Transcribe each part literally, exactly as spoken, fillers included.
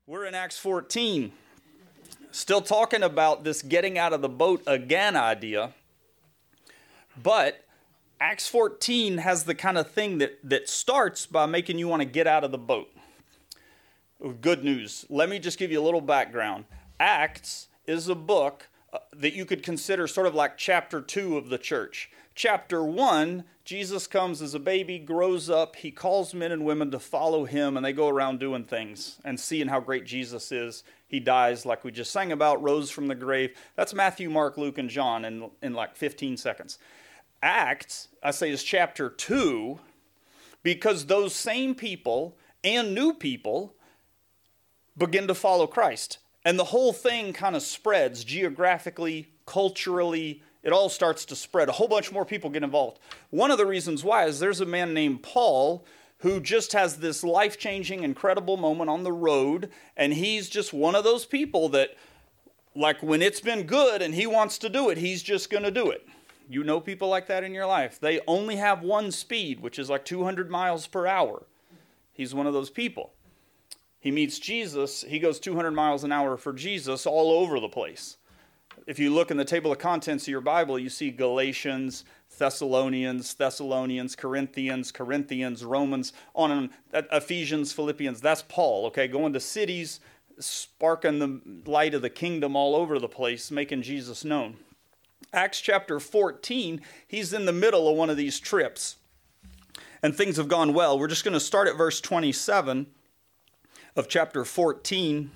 We're in Acts fourteen, still talking about this getting out of the boat again idea, but Acts fourteen has the kind of thing that, that starts by making you want to get out of the boat. Good news. Let me just give you a little background. Acts is a book that you could consider sort of like chapter two of the church. Chapter one, Jesus comes as a baby, grows up, he calls men and women to follow him, and they go around doing things and seeing how great Jesus is. He dies, like we just sang about, rose from the grave. That's Matthew, Mark, Luke, and John in, in like fifteen seconds. Acts, I say, is chapter two, because those same people and new people begin to follow Christ. And the whole thing kind of spreads geographically, culturally. It all starts to spread. A whole bunch more people get involved. One of the reasons why is there's a man named Paul who just has this life-changing, incredible moment on the road. And he's just one of those people that, like, when it's been good and he wants to do it, he's just going to do it. You know people like that in your life. They only have one speed, which is like two hundred miles per hour. He's one of those people. He meets Jesus. He goes two hundred miles an hour for Jesus all over the place. If you look in the table of contents of your Bible, you see Galatians, Thessalonians, Thessalonians, Corinthians, Corinthians, Romans, on and on, Ephesians, Philippians. That's Paul, okay? Going to cities, sparking the light of the kingdom all over the place, making Jesus known. Acts chapter fourteen, he's in the middle of one of these trips, and things have gone well. We're just going to start at verse twenty-seven of chapter fourteen.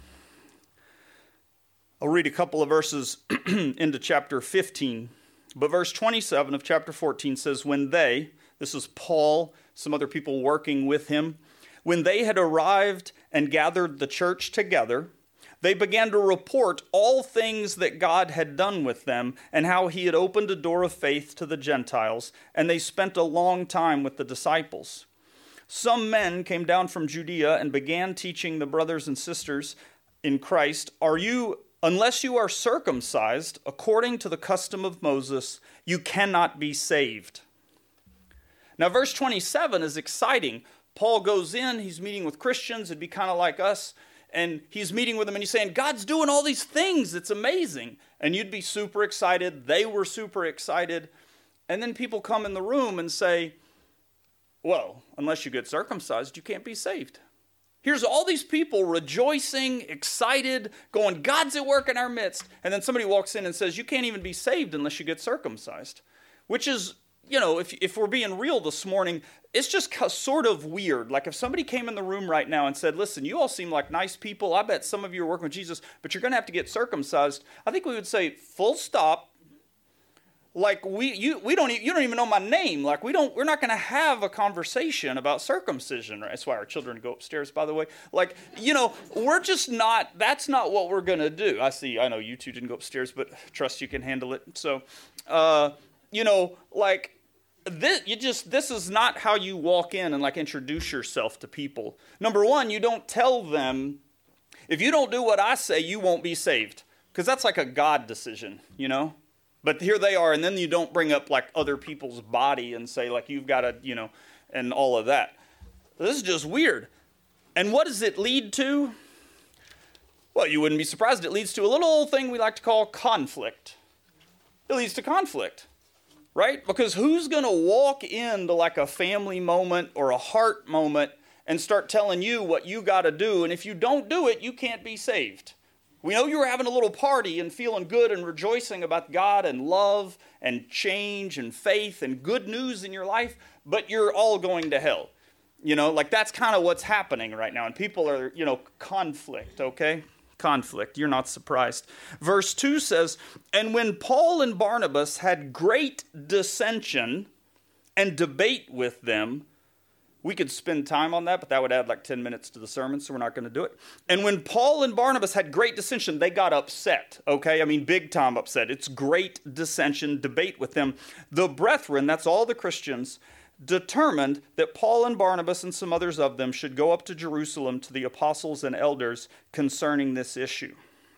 I'll read a couple of verses into chapter fifteen. But verse twenty-seven of chapter fourteen says, when they, this is Paul, some other people working with him, when they had arrived and gathered the church together, they began to report all things that God had done with them and how he had opened a door of faith to the Gentiles, and they spent a long time with the disciples. Some men came down from Judea and began teaching the brothers and sisters in Christ, Are you, unless you are circumcised according to the custom of Moses, you cannot be saved. Now, verse twenty-seven is exciting. Paul goes in, he's meeting with Christians, it'd be kind of like us, and he's meeting with them and he's saying, God's doing all these things, it's amazing. And you'd be super excited, they were super excited. And then people come in the room and say, well, unless you get circumcised, you can't be saved. Here's all these people rejoicing, excited, going, God's at work in our midst. And then somebody walks in and says, you can't even be saved unless you get circumcised. Which is, you know, if, if we're being real this morning, it's just sort of weird. Like if somebody came in the room right now and said, listen, you all seem like nice people. I bet some of you are working with Jesus, but you're going to have to get circumcised. I think we would say, full stop. Like we, you, we don't, you don't even know my name. Like we don't, we're not going to have a conversation about circumcision. Right? That's why our children go upstairs, by the way. Like, you know, we're just not, that's not what we're going to do. I see, I know you two didn't go upstairs, but trust you can handle it. So, uh, you know, like this, you just, this is not how you walk in and like introduce yourself to people. Number one, you don't tell them, if you don't do what I say, you won't be saved. Because that's like a God decision, you know? But here they are, and then you don't bring up like other people's body and say like you've got to, you know, and all of that. This is just weird. And what does it lead to? Well, you wouldn't be surprised. It leads to a little old thing we like to call conflict. It leads to conflict, right? Because who's going to walk into like a family moment or a heart moment and start telling you what you got to do? And if you don't do it, you can't be saved. We know you were having a little party and feeling good and rejoicing about God and love and change and faith and good news in your life, but you're all going to hell. You know, like that's kind of what's happening right now. And people are, you know, conflict, okay? Conflict. You're not surprised. Verse two says, and when Paul and Barnabas had great dissension and debate with them, we could spend time on that, but that would add like ten minutes to the sermon, so we're not going to do it. And when Paul and Barnabas had great dissension, they got upset, okay? I mean, big time upset. It's great dissension, debate with them. The brethren, that's all the Christians, determined that Paul and Barnabas and some others of them should go up to Jerusalem to the apostles and elders concerning this issue.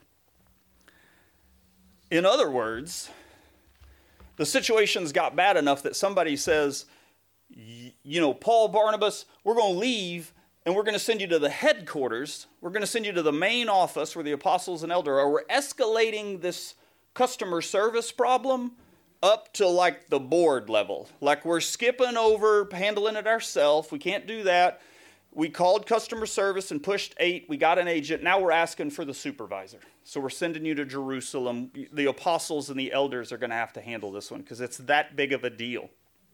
In other words, the situation's got bad enough that somebody says, you know, Paul, Barnabas, we're going to leave and we're going to send you to the headquarters. We're going to send you to the main office where the apostles and elders are. We're escalating this customer service problem up to like the board level. Like we're skipping over handling it ourselves. We can't do that. We called customer service and pushed eight. We got an agent. Now we're asking for the supervisor. So we're sending you to Jerusalem. The apostles and the elders are going to have to handle this one because it's that big of a deal.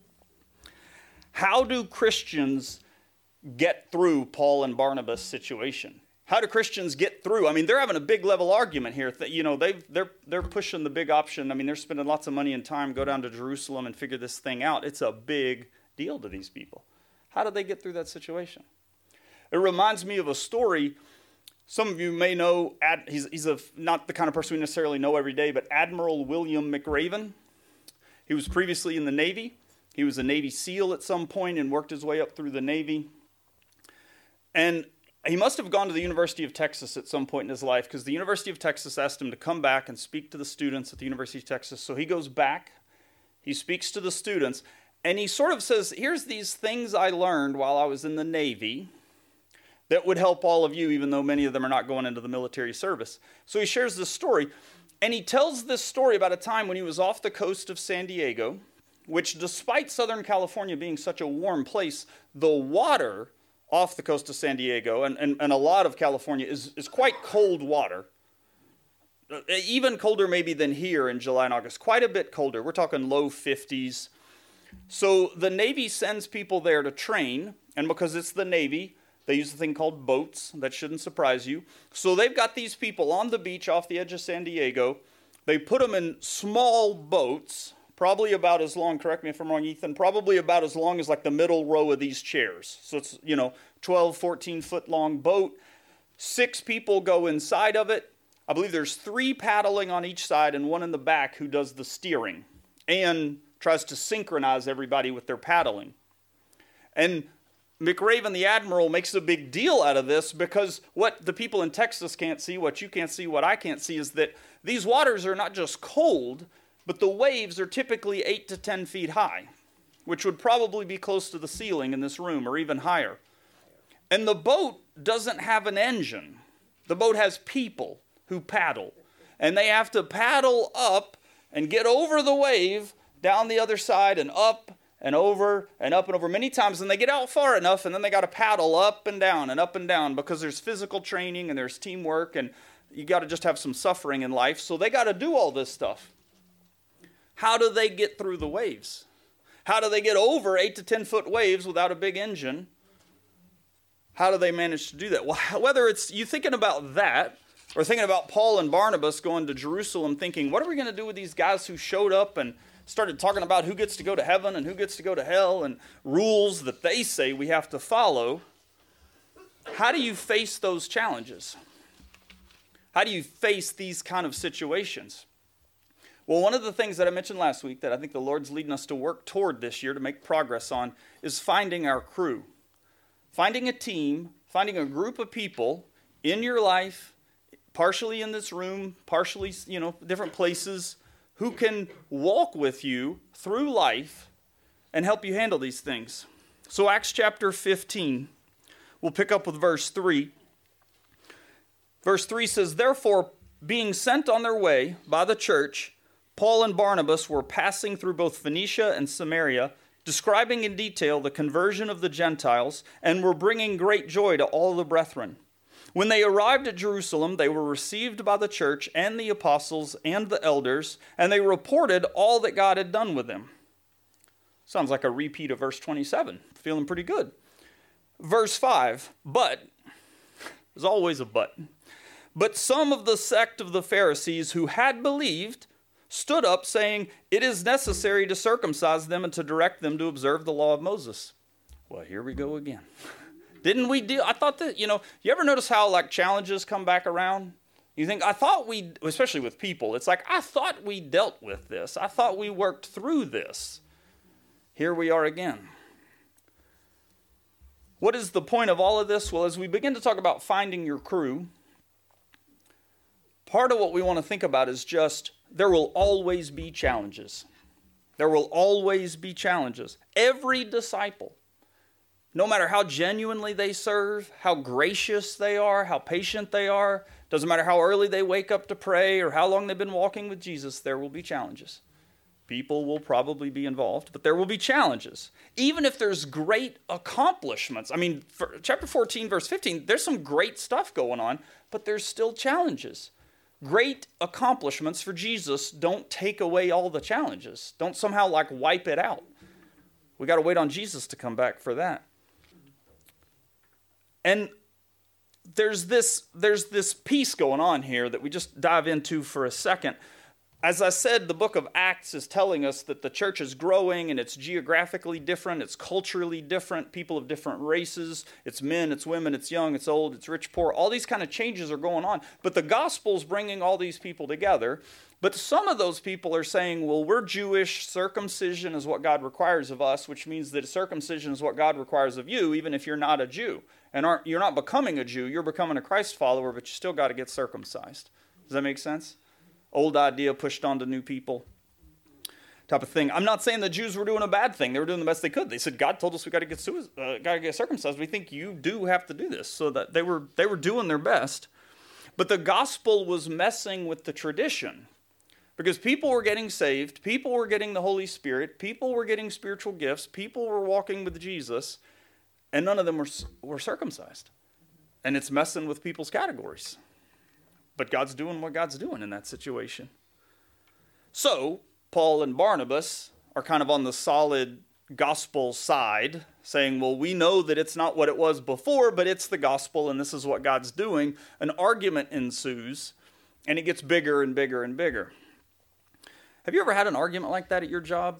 How do Christians get through Paul and Barnabas' situation? How do Christians get through? I mean, they're having a big level argument here. You know, they've, they're they're pushing the big option. I mean, they're spending lots of money and time, go down to Jerusalem and figure this thing out. It's a big deal to these people. How did they get through that situation? It reminds me of a story. Some of you may know, Ad, he's, he's a, not the kind of person we necessarily know every day, but Admiral William McRaven. He was previously in the Navy. He was a Navy SEAL at some point and worked his way up through the Navy. And he must have gone to the University of Texas at some point in his life because the University of Texas asked him to come back and speak to the students at the University of Texas. So he goes back, he speaks to the students, and he sort of says, here's these things I learned while I was in the Navy that would help all of you, even though many of them are not going into the military service. So he shares this story, and he tells this story about a time when he was off the coast of San Diego, which despite Southern California being such a warm place, the water off the coast of San Diego, and, and, and a lot of California, is, is quite cold water. Even colder maybe than here in July and August. Quite a bit colder. We're talking low fifties. So the Navy sends people there to train, and because it's the Navy, they use a thing called boats. That shouldn't surprise you. So they've got these people on the beach off the edge of San Diego. They put them in small boats, probably about as long, correct me if I'm wrong, Ethan, probably about as long as like the middle row of these chairs. So it's, you know, twelve, fourteen foot long boat. Six people go inside of it. I believe there's three paddling on each side and one in the back who does the steering and tries to synchronize everybody with their paddling. And McRaven, the admiral, makes a big deal out of this because what the people in Texas can't see, what you can't see, what I can't see, is that these waters are not just cold, but the waves are typically eight to ten feet high, which would probably be close to the ceiling in this room or even higher. And the boat doesn't have an engine. The boat has people who paddle. And they have to paddle up and get over the wave, down the other side and up and over and up and over many times. And they get out far enough and then they got to paddle up and down and up and down because there's physical training and there's teamwork and you got to just have some suffering in life. So they got to do all this stuff. How do they get through the waves? How do they get over eight to ten foot waves without a big engine? How do they manage to do that? Well, whether it's you thinking about that or thinking about Paul and Barnabas going to Jerusalem thinking, what are we going to do with these guys who showed up and started talking about who gets to go to heaven and who gets to go to hell and rules that they say we have to follow? How do you face those challenges? How do you face these kind of situations? Well, one of the things that I mentioned last week that I think the Lord's leading us to work toward this year to make progress on is finding our crew. Finding a team, finding a group of people in your life, partially in this room, partially, you know, different places, who can walk with you through life and help you handle these things. So Acts chapter fifteen, we'll pick up with verse three. Verse three says, "Therefore, being sent on their way by the church, Paul and Barnabas were passing through both Phoenicia and Samaria, describing in detail the conversion of the Gentiles, and were bringing great joy to all the brethren. When they arrived at Jerusalem, they were received by the church and the apostles and the elders, and they reported all that God had done with them." Sounds like a repeat of verse twenty-seven. Feeling pretty good. Verse five, "But," there's always a but, "but some of the sect of the Pharisees who had believed stood up, saying, 'It is necessary to circumcise them and to direct them to observe the law of Moses.'" Well, here we go again. Didn't we deal? I thought that, you know, you ever notice how like challenges come back around? You think, I thought we, especially with people, it's like, I thought we dealt with this. I thought we worked through this. Here we are again. What is the point of all of this? Well, as we begin to talk about finding your crew, part of what we want to think about is just, there will always be challenges. There will always be challenges. Every disciple, no matter how genuinely they serve, how gracious they are, how patient they are, doesn't matter how early they wake up to pray or how long they've been walking with Jesus, there will be challenges. People will probably be involved, but there will be challenges. Even if there's great accomplishments. I mean, for chapter fourteen, verse fifteen, there's some great stuff going on, but there's still challenges. Great accomplishments for Jesus don't take away all the challenges. Don't somehow like wipe it out. We got to wait on Jesus to come back for that. And there's this, there's this piece going on here that we just dive into for a second. As I said, the book of Acts is telling us that the church is growing and it's geographically different, it's culturally different, people of different races, it's men, it's women, it's young, it's old, it's rich, poor. All these kind of changes are going on. But the gospel's bringing all these people together. But some of those people are saying, well, we're Jewish, circumcision is what God requires of us, which means that circumcision is what God requires of you, even if you're not a Jew. And aren't, you're not becoming a Jew, you're becoming a Christ follower, but you still got to get circumcised. Does that make sense? Old idea pushed onto new people type of thing. I'm not saying the Jews were doing a bad thing. They were doing the best they could. They said, God told us we got to get uh, got to get circumcised. We think you do have to do this. So that they were they were doing their best. But the gospel was messing with the tradition. Because people were getting saved, people were getting the Holy Spirit, people were getting spiritual gifts, people were walking with Jesus, and none of them were, were circumcised. And it's messing with people's categories. But God's doing what God's doing in that situation. So, Paul and Barnabas are kind of on the solid gospel side, saying, well, we know that it's not what it was before, but it's the gospel, and this is what God's doing. An argument ensues, and it gets bigger and bigger and bigger. Have you ever had an argument like that at your job?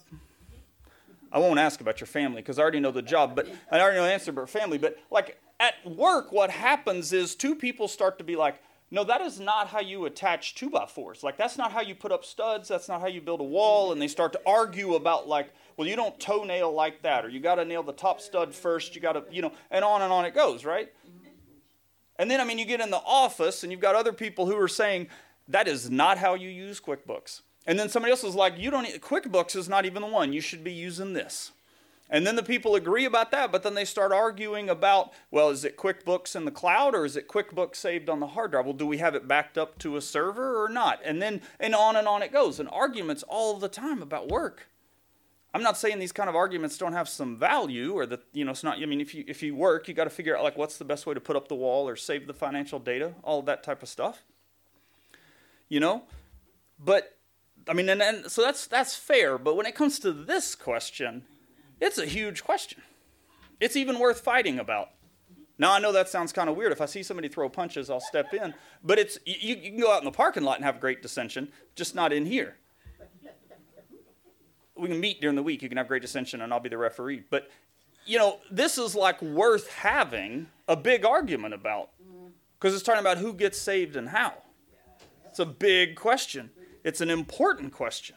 I won't ask about your family, because I already know the job, but I already know the answer about family. But like at work, what happens is two people start to be like, no, that is not how you attach two by fours. Like, that's not how you put up studs. That's not how you build a wall. And they start to argue about, like, well, you don't toenail like that. Or you got to nail the top stud first. You got to, you know, and on and on it goes, right? And then, I mean, you get in the office and you've got other people who are saying, that is not how you use QuickBooks. And then somebody else is like, you don't, QuickBooks is not even the one. You should be using this. And then the people agree about that, but then they start arguing about, well, is it QuickBooks in the cloud or is it QuickBooks saved on the hard drive? Well, do we have it backed up to a server or not? And then, and on and on it goes. And arguments all the time about work. I'm not saying these kind of arguments don't have some value or that, you know, it's not, I mean, if you if you work, you got to figure out, like, what's the best way to put up the wall or save the financial data, all of that type of stuff. You know? But, I mean, and, and so that's that's fair. But when it comes to this question, it's a huge question. It's even worth fighting about. Now, I know that sounds kind of weird. If I see somebody throw punches, I'll step in. But it's you, you can go out in the parking lot and have great dissension, just not in here. We can meet during the week. You can have great dissension, and I'll be the referee. But, you know, this is like worth having a big argument about. Because it's talking about who gets saved and how. It's a big question. It's an important question.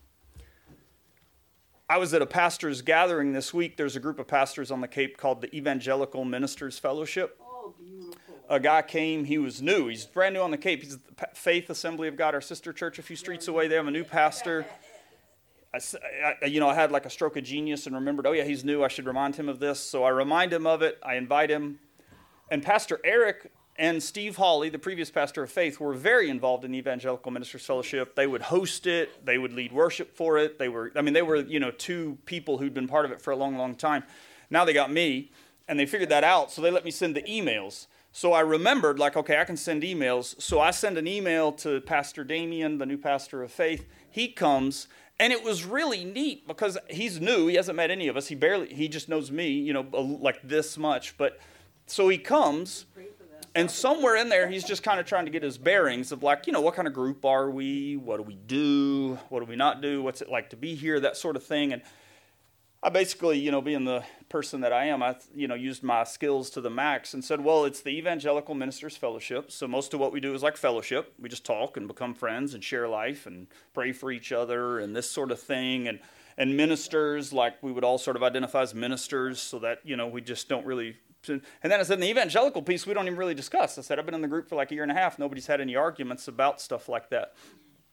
I was at a pastor's gathering this week. There's a group of pastors on the Cape called the Evangelical Ministers Fellowship. Oh, beautiful. A guy came, he was new. He's brand new on the Cape. He's the Faith Assembly of God, our sister church a few streets away. They have a new pastor. I, I, you know, I had like a stroke of genius and remembered, oh yeah, he's new. I should remind him of this. So I remind him of it. I invite him. And Pastor Eric and Steve Hawley, the previous pastor of Faith, were very involved in the Evangelical Ministers Fellowship. They would host it. They would lead worship for it. They were, I mean, they were, you know, two people who'd been part of it for a long, long time. Now they got me, and they figured that out, so they let me send the emails. So I remembered, like, okay, I can send emails. So I send an email to Pastor Damien, the new pastor of Faith. He comes, and it was really neat because he's new. He hasn't met any of us. He barely, he just knows me, you know, like this much. But so he comes. And somewhere in there, he's just kind of trying to get his bearings of like, you know, what kind of group are we? What do we do? What do we not do? What's it like to be here? That sort of thing. And I basically, you know, being the person that I am, I, you know, used my skills to the max and said, well, it's the Evangelical Ministers Fellowship. So most of what we do is like fellowship. We just talk and become friends and share life and pray for each other and this sort of thing. And, and ministers, like we would all sort of identify as ministers so that, you know, we just don't really... And then I said, in the evangelical piece, we don't even really discuss. I said, I've been in the group for like a year and a half. Nobody's had any arguments about stuff like that.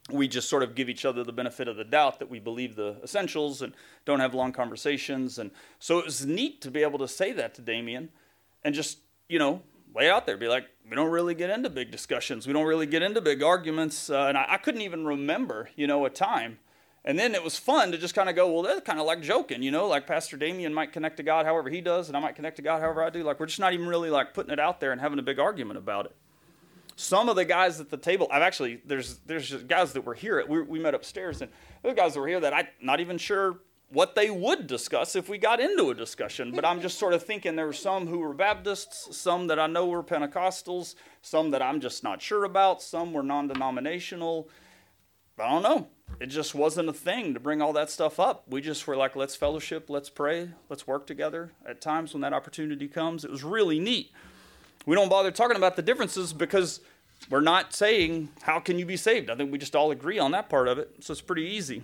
we just sort of give each other the benefit of the doubt that we believe the essentials and don't have long conversations. And so it was neat to be able to say that to Damien and just, you know, lay out there, be like, we don't really get into big discussions. We don't really get into big arguments. Uh, and I, I couldn't even remember, you know, a time. And then it was fun to just kind of go, well, that's kind of like joking, you know, like Pastor Damien might connect to God however he does, and I might connect to God however I do. Like, we're just not even really like putting it out there and having a big argument about it. Some of the guys at the table, I've actually, there's there's just guys that were here, we, we met upstairs, and there's guys that were here that I'm not even sure what they would discuss if we got into a discussion. But I'm just sort of thinking there were some who were Baptists, some that I know were Pentecostals, some that I'm just not sure about, some were non-denominational. I don't know. It just wasn't a thing to bring all that stuff up. We just were like, let's fellowship, let's pray, let's work together at times when that opportunity comes. It was really neat. We don't bother talking about the differences because we're not saying, how can you be saved? I think we just all agree on that part of it. So it's pretty easy.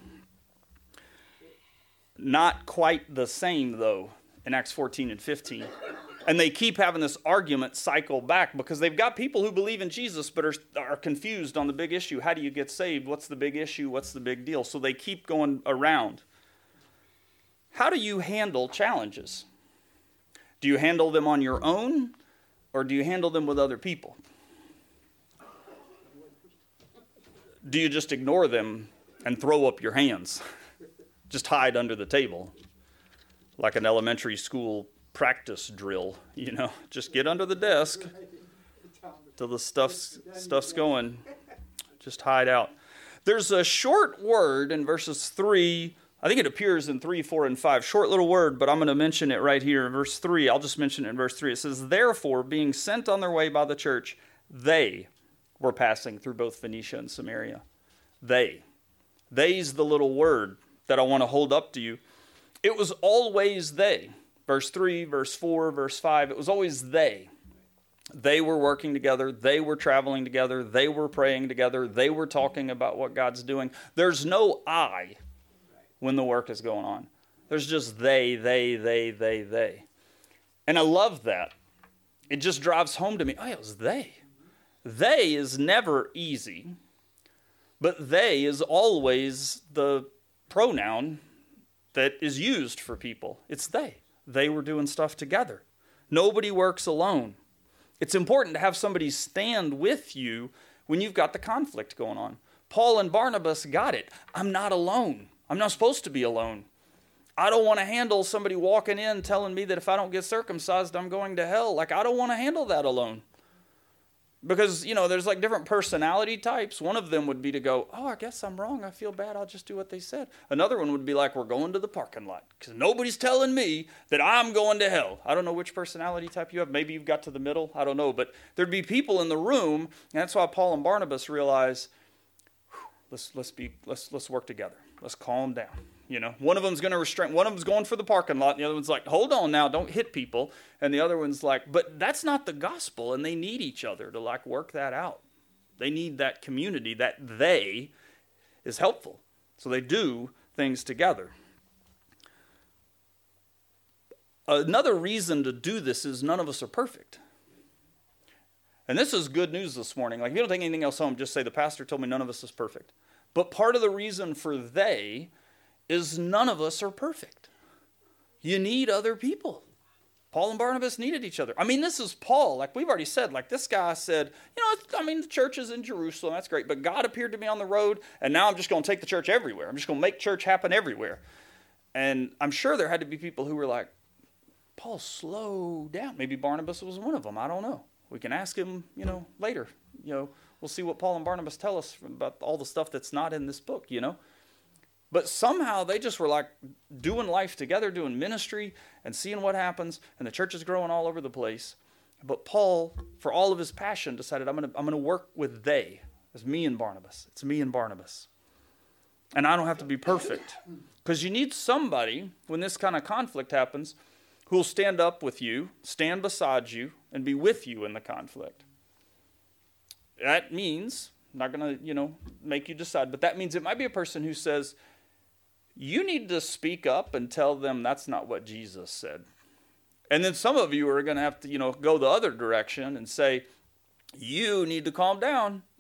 Not quite the same, though, in Acts fourteen and fifteen. And they keep having this argument cycle back because they've got people who believe in Jesus but are, are confused on the big issue. How do you get saved? What's the big issue? What's the big deal? So they keep going around. How do you handle challenges? Do you handle them on your own, or do you handle them with other people? Do you just ignore them and throw up your hands? Just hide under the table like an elementary school practice drill, you know, just get under the desk till the stuff's, stuff's going. Just hide out. There's a short word in verses three. I think it appears in three, four, and five. Short little word, but I'm going to mention it right here in verse three. I'll just mention it in verse three. It says, therefore, being sent on their way by the church, they were passing through both Phoenicia and Samaria. They. They's the little word that I want to hold up to you. It was always they. Verse three, verse four, verse five, it was always they. They were working together. They were traveling together. They were praying together. They were talking about what God's doing. There's no I when the work is going on. There's just they, they, they, they, they. And I love that. It just drives home to me. Oh, it was they. They is never easy, but they is always the pronoun that is used for people. It's they. They were doing stuff together. Nobody works alone. It's important to have somebody stand with you when you've got the conflict going on. Paul and Barnabas got it. I'm not alone. I'm not supposed to be alone. I don't want to handle somebody walking in telling me that if I don't get circumcised, I'm going to hell. Like, I don't want to handle that alone. Because, you know, there's like different personality types. One of them would be to go, oh, I guess I'm wrong. I feel bad. I'll just do what they said. Another one would be like, we're going to the parking lot because nobody's telling me that I'm going to hell. I don't know which personality type you have. Maybe you've got to the middle. I don't know. But there'd be people in the room. And that's why Paul and Barnabas realize, let's let's be let's let's work together. Let's calm down. You know, one of them's going to restrain. One of them's going for the parking lot. And the other one's like, hold on now, don't hit people. And the other one's like, but that's not the gospel. And they need each other to like work that out. They need that community. That they is helpful. So they do things together. Another reason to do this is none of us are perfect. And this is good news this morning. Like, if you don't take anything else home, just say the pastor told me none of us is perfect. But part of the reason for they is none of us are perfect. You need other people. Paul and Barnabas needed each other. I mean, this is Paul. Like we've already said, like this guy said, you know, I mean, the church is in Jerusalem. That's great. But God appeared to me on the road, and now I'm just going to take the church everywhere. I'm just going to make church happen everywhere. And I'm sure there had to be people who were like, Paul, slow down. Maybe Barnabas was one of them. I don't know. We can ask him, you know, later. You know, we'll see what Paul and Barnabas tell us about all the stuff that's not in this book, you know. But somehow they just were like doing life together, doing ministry and seeing what happens. And the church is growing all over the place. But Paul, for all of his passion, decided, I'm going to I'm going to work with they. It's me and Barnabas. It's me and Barnabas. And I don't have to be perfect. Because you need somebody, when this kind of conflict happens, who will stand up with you, stand beside you, and be with you in the conflict. That means, I'm not going to, you know, make you decide, but that means it might be a person who says, you need to speak up and tell them that's not what Jesus said. And then some of you are going to have to, you know, go the other direction and say, you need to calm down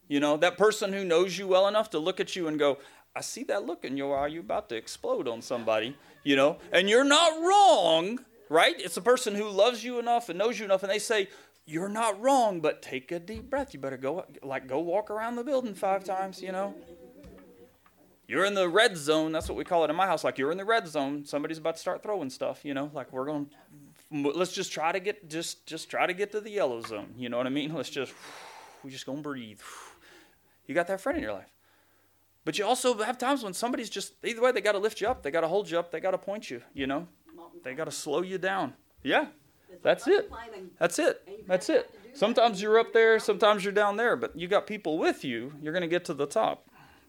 You know, that person who knows you well enough to look at you and go, I see that look in your eye. You're about to explode on somebody, you know, and you're not wrong, right? It's a person who loves you enough and knows you enough, and they say, you're not wrong, but take a deep breath. You better go, like, go walk around the building five times, you know. You're in the red zone. That's what we call it in my house. Like, you're in the red zone. Somebody's about to start throwing stuff, you know. Like, we're going, let's just try to get, just, just try to get to the yellow zone. You know what I mean? Let's just, we're just going to breathe. You got that friend in your life. But you also have times when somebody's just, either way, they got to lift you up. They got to hold you up. They got to point you, you know. They got to slow you down. Yeah, that's it. That's it. That's it. Sometimes you're up there. Sometimes you're down there. But you got people with you. You're going to get to the top.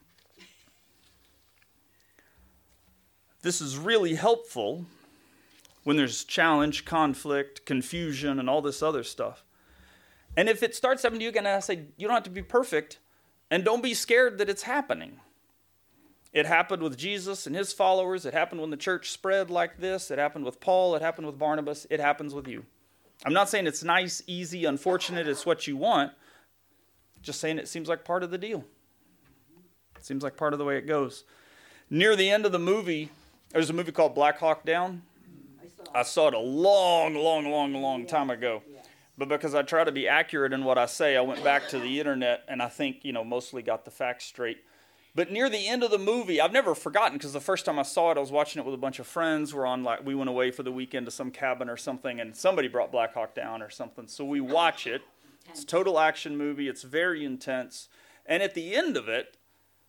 This is really helpful when there's challenge, conflict, confusion, and all this other stuff. And if it starts happening to you, again, I say, you don't have to be perfect. And don't be scared that it's happening. It happened with Jesus and his followers. It happened when the church spread like this. It happened with Paul. It happened with Barnabas. It happens with you. I'm not saying it's nice, easy, unfortunate. It's what you want. Just saying it seems like part of the deal. It seems like part of the way it goes. Near the end of the movie, there's a movie called Black Hawk Down. I saw it a long, long, long, long time ago. But because I try to be accurate in what I say, I went back to the internet and I think, you know, mostly got the facts straight. But near the end of the movie, I've never forgotten, because the first time I saw it, I was watching it with a bunch of friends. We're on, like, we went away for the weekend to some cabin or something, and somebody brought Black Hawk Down or something. So we watch it. It's a total action movie. It's very intense. And at the end of it,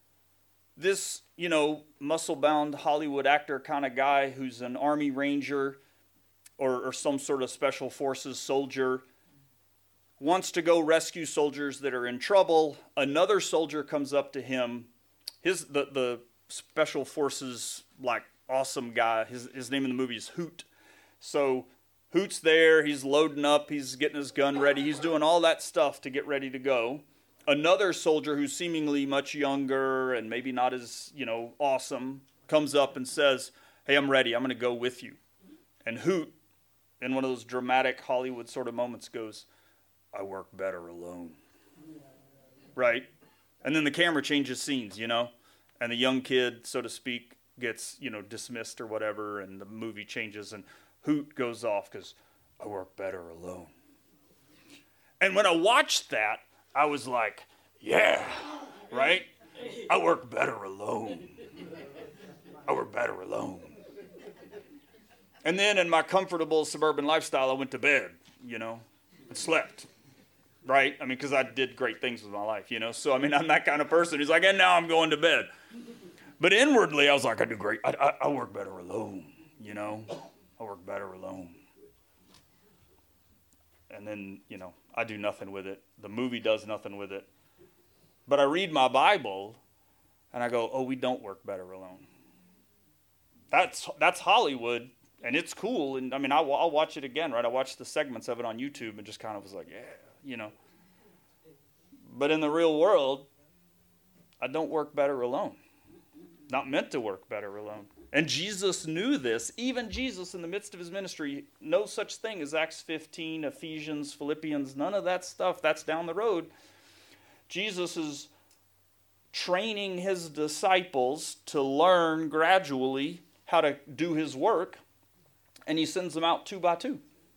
this, you know, muscle-bound Hollywood actor kind of guy who's an Army Ranger or, or some sort of special forces soldier wants to go rescue soldiers that are in trouble. Another soldier comes up to him. His the, the special forces, like, awesome guy. His his name in the movie is Hoot. So Hoot's there. He's loading up. He's getting his gun ready. He's doing all that stuff to get ready to go. Another soldier who's seemingly much younger and maybe not as, you know, awesome comes up and says, hey, I'm ready. I'm going to go with you. And Hoot, in one of those dramatic Hollywood sort of moments, goes, I work better alone. Right? And then the camera changes scenes, you know, and the young kid, so to speak, gets, you know, dismissed or whatever, and the movie changes, and Hoot goes off because I work better alone. And when I watched that, I was like, yeah, right? I work better alone. I work better alone. And then in my comfortable suburban lifestyle, I went to bed, you know, and slept. Right? I mean, because I did great things with my life, you know. So, I mean, I'm that kind of person who's like, and now I'm going to bed. But inwardly, I was like, I do great. I, I, I work better alone, you know. I work better alone. And then, you know, I do nothing with it. The movie does nothing with it. But I read my Bible, and I go, oh, we don't work better alone. That's that's Hollywood, and it's cool. And, I mean, I'll, I'll watch it again, right? I watched the segments of it on YouTube and just kind of was like, yeah. You know, but in the real world, I don't work better alone. Not meant to work better alone. And Jesus knew this. Even Jesus, in the midst of his ministry, no such thing as Acts fifteen, Ephesians, Philippians, none of that stuff. That's down the road. Jesus is training his disciples to learn gradually how to do his work, and he sends them out two by two.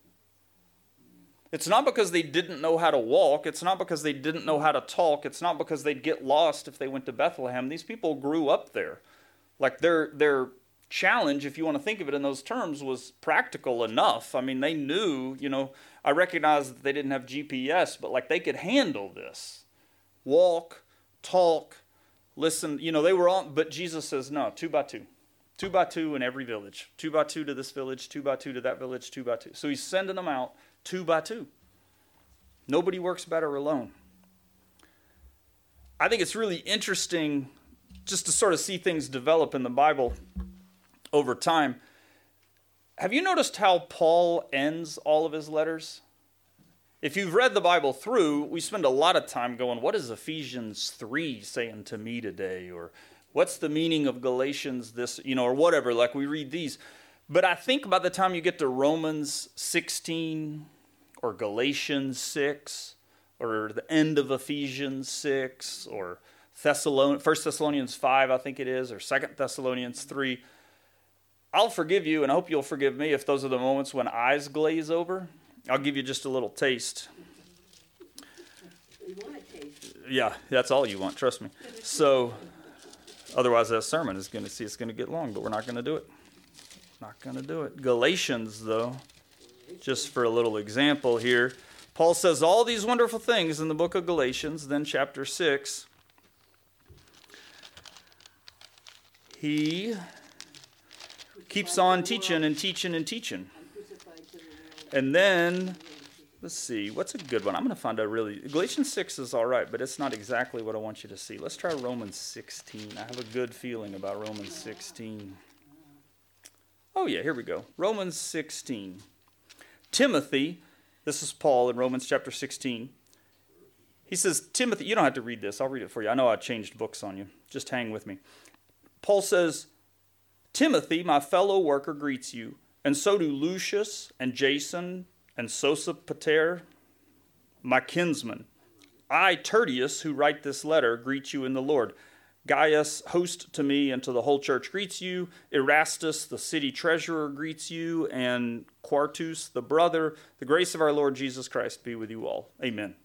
It's not because they didn't know how to walk. It's not because they didn't know how to talk. It's not because they'd get lost if they went to Bethlehem. These people grew up there. Like their their challenge, if you want to think of it in those terms, was practical enough. I mean, they knew, you know, I recognize that they didn't have G P S, but like they could handle this. Walk, talk, listen, you know, they were on, but Jesus says, no, two by two. Two by two in every village. Two by two to this village, two by two to that village, two by two. So he's sending them out two by two. Nobody works better alone. I think it's really interesting just to sort of see things develop in the Bible over time. Have you noticed how Paul ends all of his letters? If you've read the Bible through, we spend a lot of time going, what is Ephesians three saying to me today? Or what's the meaning of Galatians this, you know, or whatever, like we read these. But I think by the time you get to Romans sixteen or Galatians six or the end of Ephesians six, or Thessalon- First Thessalonians five, I think it is, or Second Thessalonians three. I'll forgive you, and I hope you'll forgive me if those are the moments when eyes glaze over. I'll give you just a little taste. You want a taste. Yeah, that's all you want, trust me. So, otherwise that sermon is going to see it's going to get long, but we're not going to do it. Not going to do it. Galatians, though, just for a little example here, Paul says all these wonderful things in the book of Galatians, then chapter six. He keeps on teaching and teaching and teaching. And then, let's see, what's a good one? I'm going to find a really, Galatians six is all right, but it's not exactly what I want you to see. Let's try Romans sixteen. I have a good feeling about Romans sixteen. Oh yeah, here we go. Romans sixteen. Timothy, this is Paul in Romans chapter sixteen. He says, Timothy, you don't have to read this. I'll read it for you. I know I changed books on you. Just hang with me. Paul says, Timothy, my fellow worker, greets you, and so do Lucius and Jason and Sosipater, my kinsman. I, Tertius, who write this letter, greet you in the Lord. Gaius, host to me and to the whole church, greets you. Erastus, the city treasurer, greets you. And Quartus, the brother. The grace of our Lord Jesus Christ be with you all. Amen.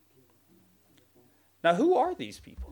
Now, who are these people?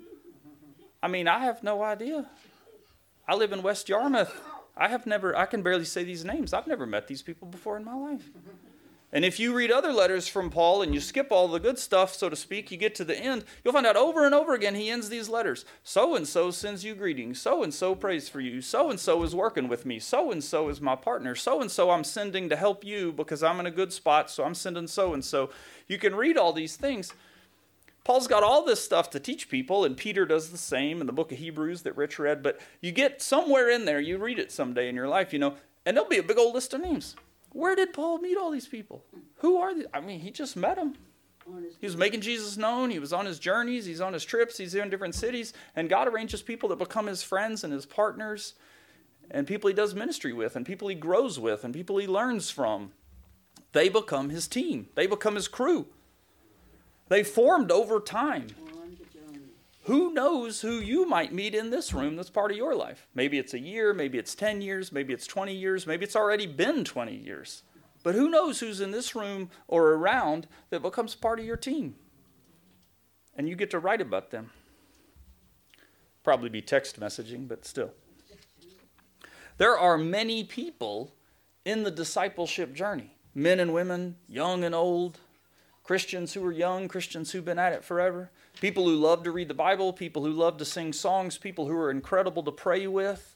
I mean, I have no idea. I live in West Yarmouth. I have never, I can barely say these names. I've never met these people before in my life. And if you read other letters from Paul and you skip all the good stuff, so to speak, you get to the end, you'll find out over and over again he ends these letters. So-and-so sends you greetings. So-and-so prays for you. So-and-so is working with me. So-and-so is my partner. So-and-so I'm sending to help you because I'm in a good spot, so I'm sending so-and-so. You can read all these things. Paul's got all this stuff to teach people, and Peter does the same in the book of Hebrews that Rich read, but you get somewhere in there, you read it someday in your life, you know, and there'll be a big old list of names. Where did Paul meet all these people? Who are they? I mean, he just met them. He was making Jesus known. He was on his journeys. He's on his trips. He's in different cities, and God arranges people that become his friends and his partners, and people he does ministry with, and people he grows with, and people he learns from. They become his team. They become his crew. They formed over time. Who knows who you might meet in this room that's part of your life? Maybe it's a year, maybe it's ten years, maybe it's twenty years, maybe it's already been twenty years. But who knows who's in this room or around that becomes part of your team? And you get to write about them. Probably be text messaging, but still. There are many people in the discipleship journey. Men and women, young and old. Christians who are young, Christians who've been at it forever, people who love to read the Bible, people who love to sing songs, people who are incredible to pray with,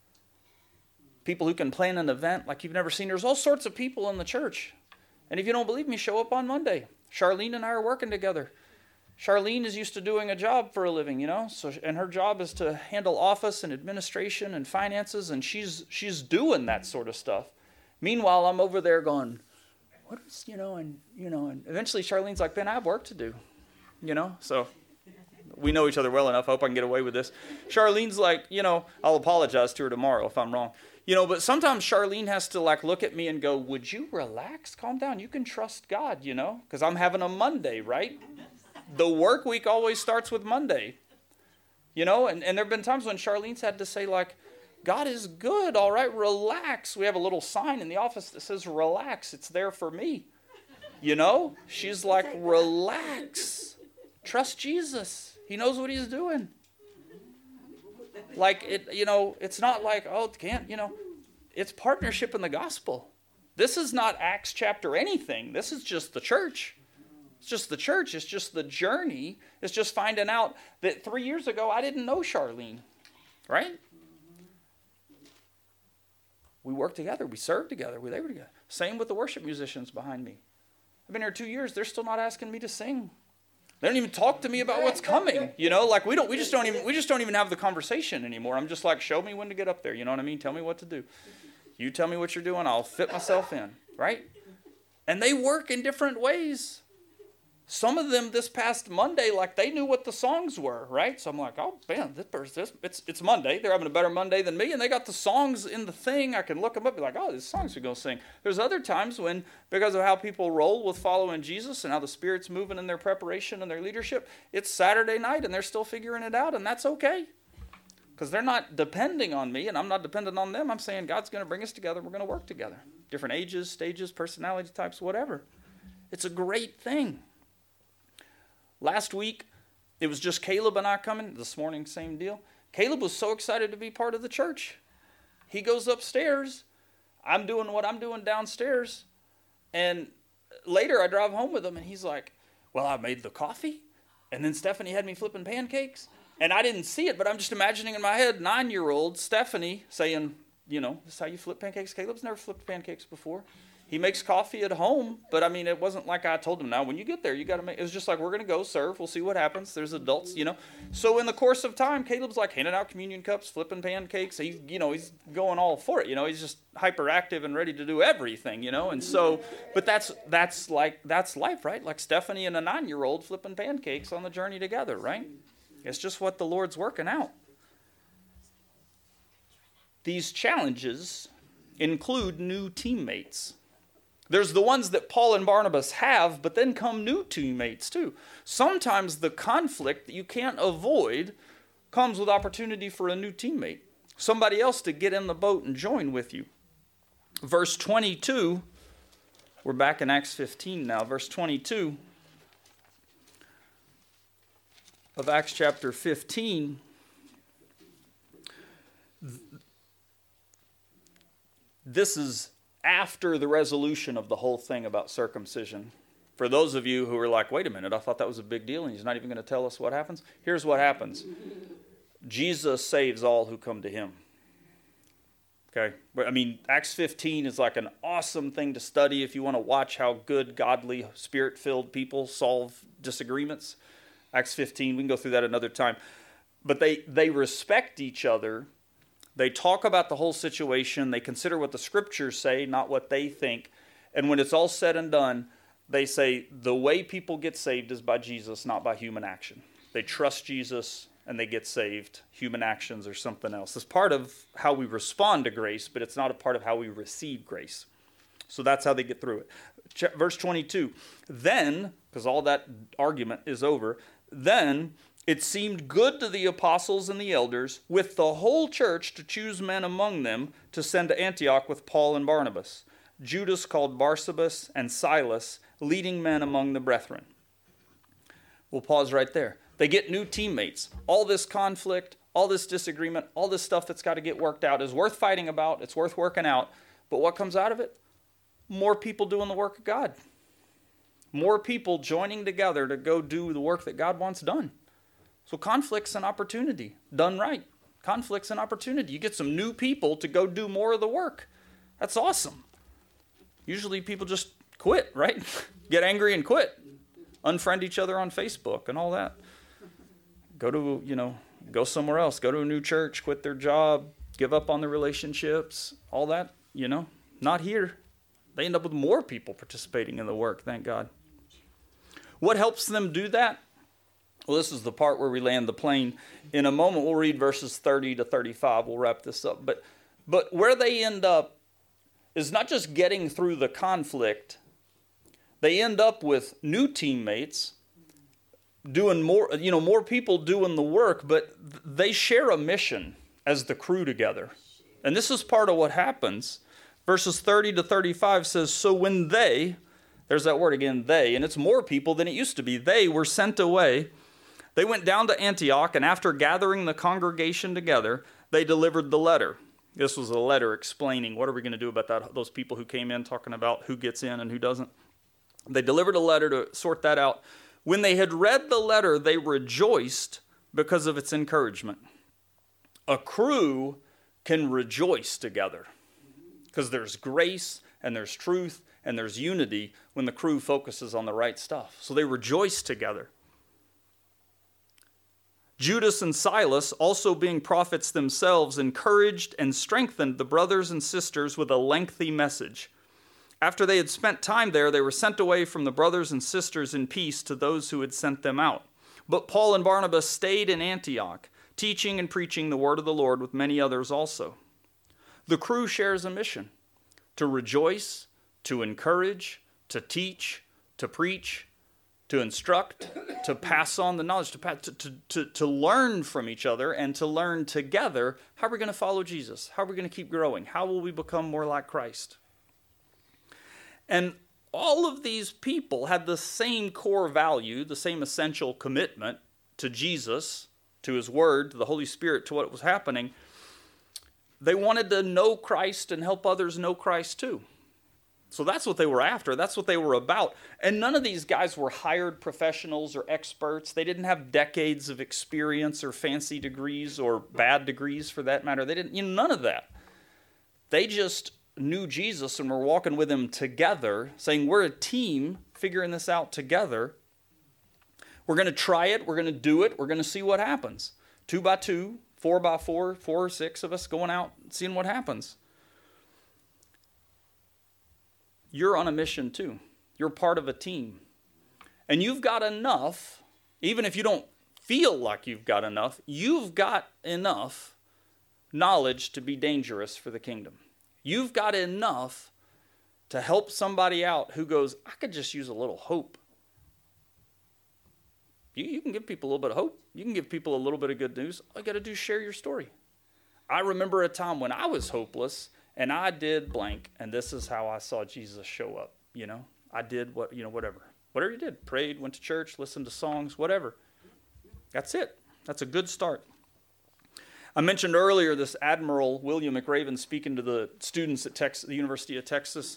people who can plan an event like you've never seen. There's all sorts of people in the church. And if you don't believe me, show up on Monday. Charlene and I are working together. Charlene is used to doing a job for a living, you know, so and her job is to handle office and administration and finances, and she's she's doing that sort of stuff. Meanwhile, I'm over there going, what is, you know, and, you know, and eventually Charlene's like, Ben, I have work to do, you know, so we know each other well enough. I hope I can get away with this. Charlene's like, you know, I'll apologize to her tomorrow if I'm wrong, you know, but sometimes Charlene has to like look at me and go, would you relax, calm down? You can trust God, you know, because I'm having a Monday, right? The work week always starts with Monday, you know, and, and there have been times when Charlene's had to say like, God is good, all right, relax. We have a little sign in the office that says, relax, it's there for me. You know? She's like, relax. Trust Jesus. He knows what he's doing. Like, it, you know, it's not like, oh, can't, you know, it's partnership in the gospel. This is not Acts chapter anything. This is just the church. It's just the church. It's just the journey. It's just finding out that three years ago, I didn't know Charlene, right? We work together. We serve together. We labor together. Same with the worship musicians behind me. I've been here two years. They're still not asking me to sing. They don't even talk to me about what's coming. You know, like we don't. We just don't even. We just don't even have the conversation anymore. I'm just like, show me when to get up there. You know what I mean? Tell me what to do. You tell me what you're doing. I'll fit myself in. Right? And they work in different ways. Some of them this past Monday, like they knew what the songs were, right? So I'm like, oh man, this person, this, it's it's Monday. They're having a better Monday than me, and they got the songs in the thing. I can look them up, and be like, oh, these songs we're gonna sing. There's other times when, because of how people roll with following Jesus and how the Spirit's moving in their preparation and their leadership, it's Saturday night and they're still figuring it out, and that's okay, because they're not depending on me, and I'm not dependent on them. I'm saying God's gonna bring us together. We're gonna work together. Different ages, stages, personality types, whatever. It's a great thing. Last week, it was just Caleb and I coming. This morning, same deal. Caleb was so excited to be part of the church. He goes upstairs. I'm doing what I'm doing downstairs. And later, I drive home with him, and he's like, well, I made the coffee. And then Stephanie had me flipping pancakes. And I didn't see it, but I'm just imagining in my head, nine-year-old Stephanie saying, you know, this is how you flip pancakes. Caleb's never flipped pancakes before. He makes coffee at home, but I mean, it wasn't like I told him, now when you get there, you got to make, it was just like, we're going to go serve. We'll see what happens. There's adults, you know. So in the course of time, Caleb's like handing out communion cups, flipping pancakes. He, you know, he's going all for it. You know, he's just hyperactive and ready to do everything, you know. And so, but that's, that's like, that's life, right? Like Stephanie and a nine-year-old flipping pancakes on the journey together, right? It's just what the Lord's working out. These challenges include new teammates. There's the ones that Paul and Barnabas have, but then come new teammates too. Sometimes the conflict that you can't avoid comes with opportunity for a new teammate. Somebody else to get in the boat and join with you. Verse twenty-two, we're back in Acts fifteen now. Verse twenty-two of Acts chapter fifteen. This is after the resolution of the whole thing about circumcision. For those of you who are like, wait a minute, I thought that was a big deal and he's not even going to tell us what happens. Here's what happens. Jesus saves all who come to him. Okay? I mean, Acts fifteen is like an awesome thing to study if you want to watch how good, godly, spirit-filled people solve disagreements. Acts fifteen, we can go through that another time. But they, they respect each other. They talk about the whole situation. They consider what the scriptures say, not what they think. And when it's all said and done, they say the way people get saved is by Jesus, not by human action. They trust Jesus and they get saved. Human actions are something else. It's part of how we respond to grace, but it's not a part of how we receive grace. So that's how they get through it. Verse twenty-two, then, because all that argument is over, then it seemed good to the apostles and the elders with the whole church to choose men among them to send to Antioch with Paul and Barnabas, Judas called Barsabas and Silas, leading men among the brethren. We'll pause right there. They get new teammates. All this conflict, all this disagreement, all this stuff that's got to get worked out is worth fighting about. It's worth working out. But what comes out of it? More people doing the work of God. More people joining together to go do the work that God wants done. So conflict's an opportunity, done right. Conflict's an opportunity. You get some new people to go do more of the work. That's awesome. Usually people just quit, right? Get angry and quit. Unfriend each other on Facebook and all that. Go to, you know, go somewhere else. Go to a new church, quit their job, give up on the relationships, all that, you know. Not here. They end up with more people participating in the work, thank God. What helps them do that? Well, this is the part where we land the plane. In a moment, we'll read verses thirty to thirty-five. We'll wrap this up. But, but where they end up is not just getting through the conflict. They end up with new teammates, doing more, you know, more people doing the work, but they share a mission as the crew together. And this is part of what happens. Verses thirty to thirty-five says, so when they, there's that word again, they, and it's more people than it used to be. They were sent away. They went down to Antioch, and after gathering the congregation together, they delivered the letter. This was a letter explaining what are we going to do about that, those people who came in talking about who gets in and who doesn't. They delivered a letter to sort that out. When they had read the letter, they rejoiced because of its encouragement. A crew can rejoice together because there's grace and there's truth and there's unity when the crew focuses on the right stuff. So they rejoice together. Judas and Silas, also being prophets themselves, encouraged and strengthened the brothers and sisters with a lengthy message. After they had spent time there, they were sent away from the brothers and sisters in peace to those who had sent them out. But Paul and Barnabas stayed in Antioch, teaching and preaching the word of the Lord with many others also. The crew shares a mission: to rejoice, to encourage, to teach, to preach, to instruct, to pass on the knowledge, to, to, to, to learn from each other, and to learn together how we're going to follow Jesus, how we're going to keep growing, how will we become more like Christ. And all of these people had the same core value, the same essential commitment to Jesus, to his word, to the Holy Spirit, to what was happening. They wanted to know Christ and help others know Christ too. So that's what they were after. That's what they were about. And none of these guys were hired professionals or experts. They didn't have decades of experience or fancy degrees or bad degrees for that matter. They didn't, you know, none of that. They just knew Jesus and were walking with him together, saying, we're a team figuring this out together. We're going to try it. We're going to do it. We're going to see what happens. Two by two, four by four, four or six of us going out and seeing what happens. You're on a mission too. You're part of a team. And you've got enough, even if you don't feel like you've got enough, you've got enough knowledge to be dangerous for the kingdom. You've got enough to help somebody out who goes, I could just use a little hope. You, you can give people a little bit of hope. You can give people a little bit of good news. All you got to do is share your story. I remember a time when I was hopeless, and I did blank, and this is how I saw Jesus show up, you know. I did what, you know, whatever. Whatever you did. Prayed, went to church, listened to songs, whatever. That's it. That's a good start. I mentioned earlier this Admiral William McRaven speaking to the students at Texas, the University of Texas.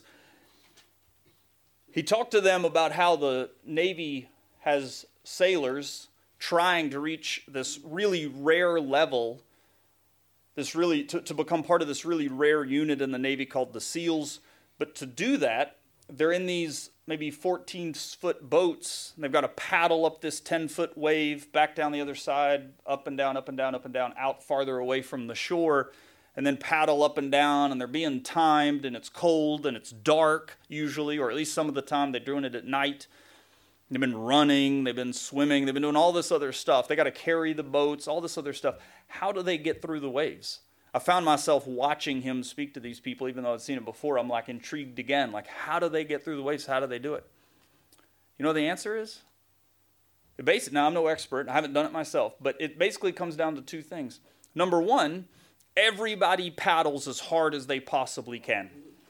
He talked to them about how the Navy has sailors trying to reach this really rare level, this really to, to become part of this really rare unit in the Navy called the SEALs. But to do that, they're in these maybe fourteen-foot boats. And they've got to paddle up this ten-foot wave, back down the other side, up and down, up and down, up and down, out farther away from the shore, and then paddle up and down. And they're being timed, and it's cold, and it's dark usually, or at least some of the time they're doing it at night. They've been running, they've been swimming, they've been doing all this other stuff. They got to carry the boats, all this other stuff. How do they get through the waves? I found myself watching him speak to these people, even though I'd seen it before. I'm like intrigued again. Like, how do they get through the waves? How do they do it? You know what the answer is? It basically, now I'm no expert, I haven't done it myself, but it basically comes down to two things. Number one, everybody paddles as hard as they possibly can.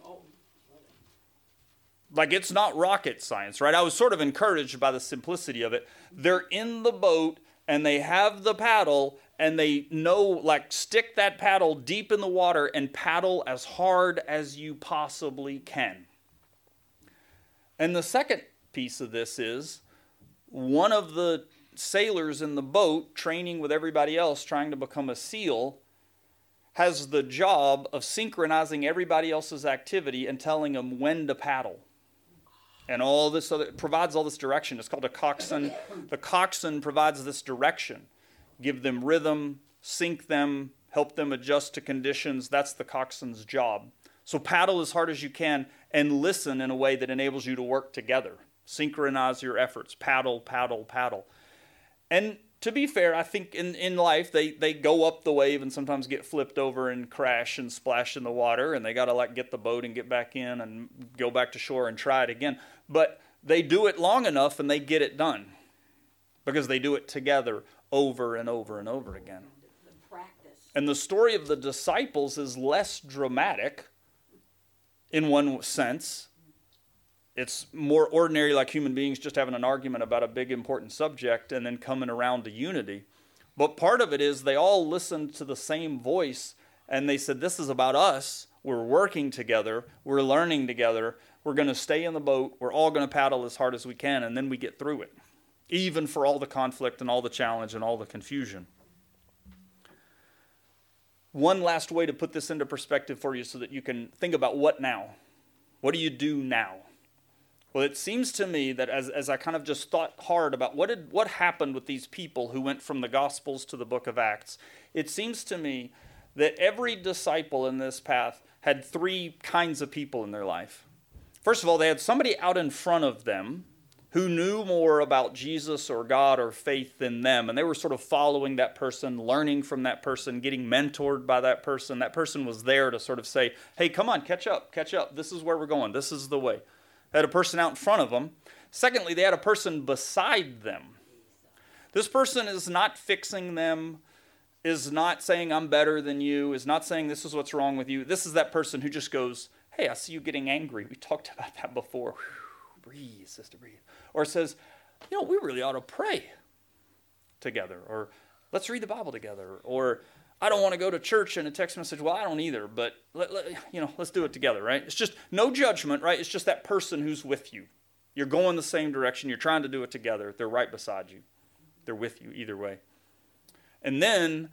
Like, it's not rocket science, right? I was sort of encouraged by the simplicity of it. They're in the boat, and they have the paddle, and they know, like, stick that paddle deep in the water and paddle as hard as you possibly can. And the second piece of this is one of the sailors in the boat, training with everybody else, trying to become a SEAL, has the job of synchronizing everybody else's activity and telling them when to paddle. And all this other, provides all this direction. It's called a coxswain. The coxswain provides this direction. Give them rhythm, sync them, help them adjust to conditions. That's the coxswain's job. So paddle as hard as you can and listen in a way that enables you to work together. Synchronize your efforts. Paddle, paddle, paddle. And to be fair, I think in, in life, they, they go up the wave and sometimes get flipped over and crash and splash in the water, and they got to like get the boat and get back in and go back to shore and try it again. But they do it long enough and they get it done because they do it together over and over and over again. And the story of the disciples is less dramatic in one sense. It's more ordinary, like human beings just having an argument about a big important subject and then coming around to unity. But part of it is they all listened to the same voice and they said, this is about us. We're working together. We're learning together. We're going to stay in the boat. We're all going to paddle as hard as we can, and then we get through it, even for all the conflict and all the challenge and all the confusion. One last way to put this into perspective for you so that you can think about what now? What do you do now? Well, it seems to me that as, as I kind of just thought hard about what did what happened with these people who went from the Gospels to the book of Acts, it seems to me that every disciple in this path had three kinds of people in their life. First of all, they had somebody out in front of them who knew more about Jesus or God or faith than them. And they were sort of following that person, learning from that person, getting mentored by that person. That person was there to sort of say, hey, come on, catch up, catch up. This is where we're going. This is the way. They had a person out in front of them. Secondly, they had a person beside them. This person is not fixing them, is not saying I'm better than you, is not saying this is what's wrong with you. This is that person who just goes, hey, I see you getting angry. We talked about that before. Whew, breathe, sister, breathe. Or says, you know, we really ought to pray together. Or let's read the Bible together. Or I don't want to go to church, and a text message, well, I don't either, but let, let, you know, let's do it together, right? It's just no judgment, right? It's just that person who's with you. You're going the same direction. You're trying to do it together. They're right beside you. They're with you either way. And then,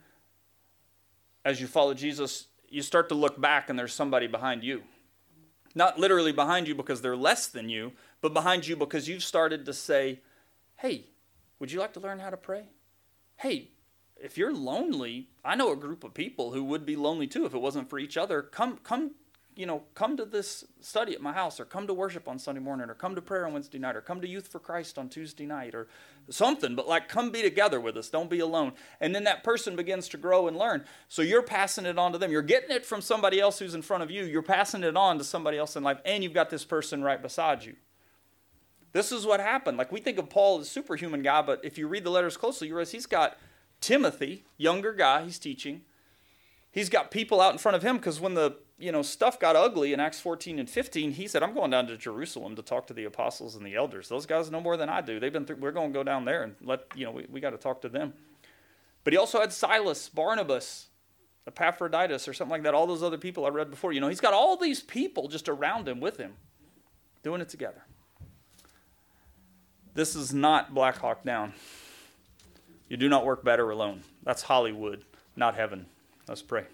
as you follow Jesus, you start to look back, and there's somebody behind you. Not literally behind you because they're less than you, but behind you because you've started to say, hey, would you like to learn how to pray? Hey, if you're lonely, I know a group of people who would be lonely too if it wasn't for each other. Come, come, you know, come to this study at my house, or come to worship on Sunday morning, or come to prayer on Wednesday night, or come to Youth for Christ on Tuesday night, or something. But like, come be together with us. Don't be alone. And then that person begins to grow and learn. So you're passing it on to them. You're getting it from somebody else who's in front of you. You're passing it on to somebody else in life, and you've got this person right beside you. This is what happened. Like, we think of Paul as a superhuman guy, but if you read the letters closely, you realize he's got Timothy, younger guy, he's teaching. He's got people out in front of him, because when the you know stuff got ugly in Acts fourteen and fifteen, he said, I'm going down to Jerusalem to talk to the apostles and the elders. Those guys know more than I do. They've been through, we're going to go down there and let, you know, we, we got to talk to them. But he also had Silas, Barnabas, Epaphroditus, or something like that, all those other people I read before. You know, he's got all these people just around him with him, doing it together. This is not Black Hawk Down. You do not work better alone. That's Hollywood, not heaven. Let's pray.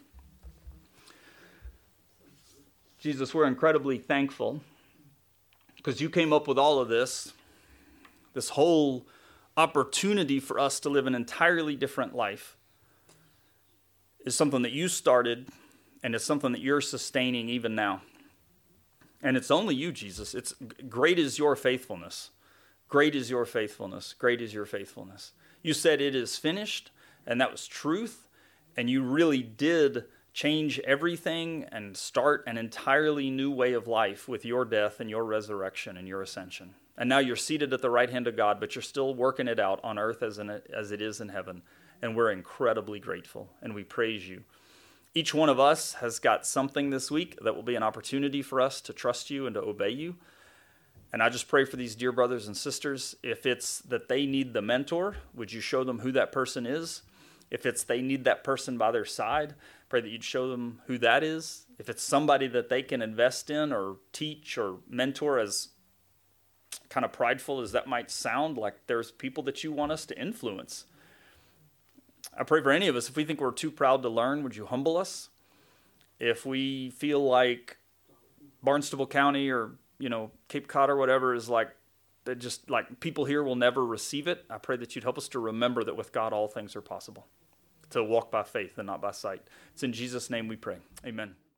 Jesus, we're incredibly thankful because you came up with all of this, this whole opportunity for us to live an entirely different life is something that you started, and it's something that you're sustaining even now. And it's only you, Jesus. It's great is your faithfulness. Great is your faithfulness. Great is your faithfulness. You said it is finished, and that was truth, and you really did change everything and start an entirely new way of life with your death and your resurrection and your ascension. And now you're seated at the right hand of God, but you're still working it out on earth as, in, as it is in heaven. And we're incredibly grateful, and we praise you. Each one of us has got something this week that will be an opportunity for us to trust you and to obey you. And I just pray for these dear brothers and sisters, if it's that they need the mentor, would you show them who that person is? If it's they need that person by their side, pray that you'd show them who that is. If it's somebody that they can invest in or teach or mentor, as kind of prideful as that might sound, like there's people that you want us to influence. I pray for any of us, if we think we're too proud to learn, would you humble us? If we feel like Barnstable County or, you know, Cape Cod or whatever is like, that just like people here will never receive it, I pray that you'd help us to remember that with God all things are possible, to walk by faith and not by sight. It's in Jesus' name we pray. Amen.